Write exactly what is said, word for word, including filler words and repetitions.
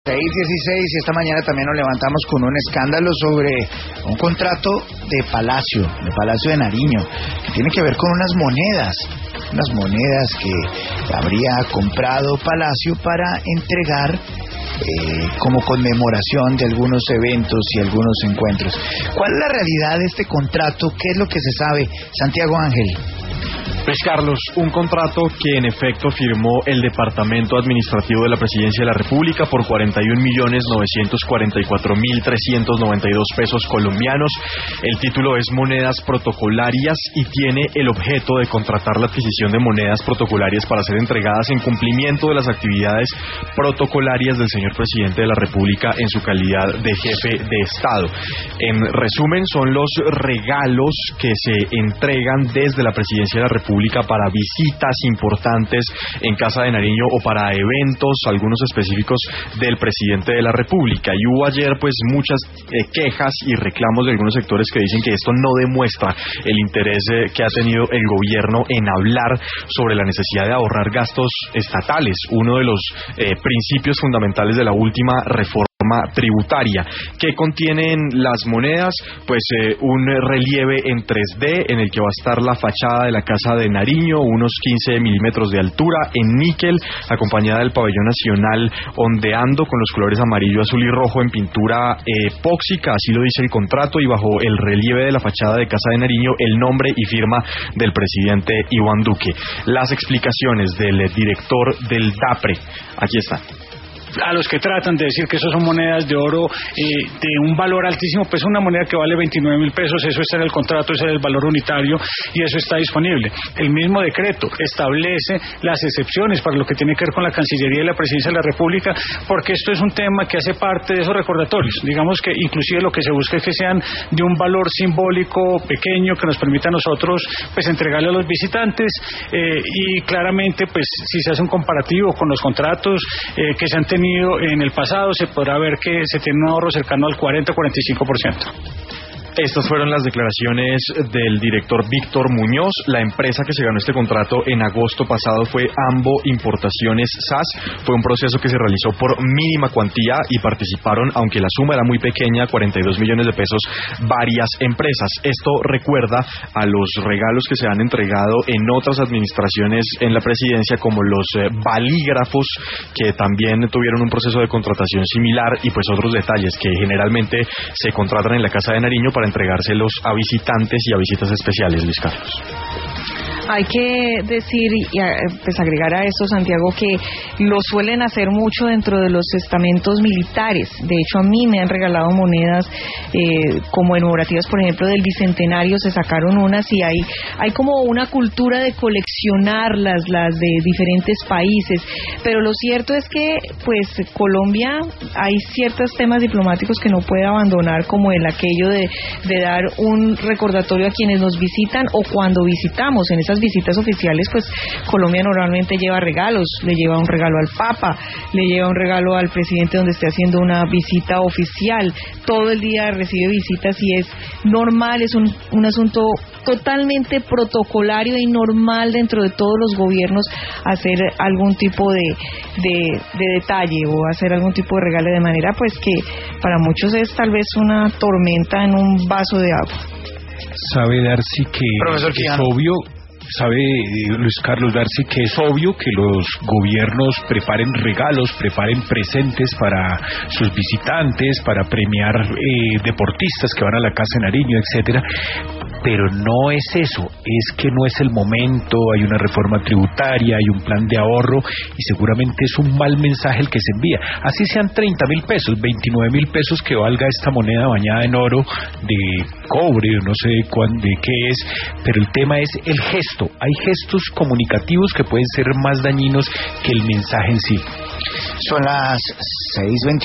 seis dieciséis y esta mañana también nos levantamos con un escándalo sobre un contrato de Palacio, de Palacio de Nariño, que tiene que ver con unas monedas, unas monedas que habría comprado Palacio para entregar eh, como conmemoración de algunos eventos y algunos encuentros. ¿Cuál es la realidad de este contrato? ¿Qué es lo que se sabe? Santiago Ángel. Pues Carlos, un contrato que en efecto firmó el Departamento Administrativo de la Presidencia de la República por cuarenta y un millones novecientos cuarenta y cuatro mil trescientos noventa y dos pesos colombianos. El título es Monedas Protocolarias y tiene el objeto de contratar la adquisición de monedas protocolarias para ser entregadas en cumplimiento de las actividades protocolarias del señor Presidente de la República en su calidad de jefe de Estado. En resumen, son los regalos que se entregan desde la Presidencia de la República para visitas importantes en Casa de Nariño o para eventos, algunos específicos del Presidente de la República. Y hubo ayer pues muchas eh, quejas y reclamos de algunos sectores que dicen que esto no demuestra el interés eh, que ha tenido el gobierno en hablar sobre la necesidad de ahorrar gastos estatales, uno de los eh, principios fundamentales de la última reforma tributaria. ¿Qué contienen las monedas? Pues eh, un relieve en tres D en el que va a estar la fachada de la Casa de Nariño, unos quince milímetros de altura, en níquel, acompañada del pabellón nacional ondeando con los colores amarillo, azul y rojo en pintura eh, epóxica, así lo dice el contrato, y bajo el relieve de la fachada de Casa de Nariño el nombre y firma del presidente Iván Duque. Las explicaciones del director del DAPRE, aquí están. A los que tratan de decir que eso son monedas de oro eh, de un valor altísimo, pues una moneda que vale veintinueve mil pesos, eso está en el contrato, ese es el valor unitario y eso está disponible. El mismo decreto establece las excepciones para lo que tiene que ver con la Cancillería y la Presidencia de la República, porque esto es un tema que hace parte de esos recordatorios. Digamos que inclusive lo que se busca es que sean de un valor simbólico pequeño que nos permita a nosotros pues entregarle a los visitantes eh, y claramente pues si se hace un comparativo con los contratos eh, que se han tenido en el pasado, se podrá ver que se tiene un ahorro cercano al cuarenta a cuarenta y cinco por ciento. Estas fueron las declaraciones del director Víctor Muñoz. La empresa que se ganó este contrato en agosto pasado fue Ambo Importaciones S A S. Fue un proceso que se realizó por mínima cuantía y participaron, aunque la suma era muy pequeña, cuarenta y dos millones de pesos, varias empresas. Esto recuerda a los regalos que se han entregado en otras administraciones en la presidencia, como los eh, balígrafos, que también tuvieron un proceso de contratación similar, y pues otros detalles que generalmente se contratan en la Casa de Nariño para entregárselos a visitantes y a visitas especiales, Luis Carlos. Hay que decir y pues agregar a eso, Santiago, que lo suelen hacer mucho dentro de los estamentos militares. De hecho, a mí me han regalado monedas eh, como conmemorativas, por ejemplo, del Bicentenario, se sacaron unas y hay, hay como una cultura de coleccionarlas, las de diferentes países. Pero lo cierto es que, pues, Colombia, hay ciertos temas diplomáticos que no puede abandonar, como el aquello de, de dar un recordatorio a quienes nos visitan o cuando visitamos. En esas visitas oficiales, pues Colombia normalmente lleva regalos, le lleva un regalo al Papa, le lleva un regalo al presidente donde esté haciendo una visita oficial, todo el día recibe visitas y es normal, es un, un asunto totalmente protocolario y normal dentro de todos los gobiernos hacer algún tipo de, de, de detalle o hacer algún tipo de regalo, de manera pues que para muchos es tal vez una tormenta en un vaso de agua. Sabe Darcy que Profesor es Quijano. obvio, sabe Luis Carlos Darcy que es obvio que los gobiernos preparen regalos, preparen presentes para sus visitantes, para premiar eh, deportistas que van a la Casa de Nariño, etcétera. Pero no es eso, es que no es el momento, hay una reforma tributaria, hay un plan de ahorro y seguramente es un mal mensaje el que se envía. Así sean treinta mil pesos, veintinueve mil pesos que valga esta moneda bañada en oro de cobre, no sé cuán, de qué es, pero el tema es el gesto. Hay gestos comunicativos que pueden ser más dañinos que el mensaje en sí. Son las seis veintiuno.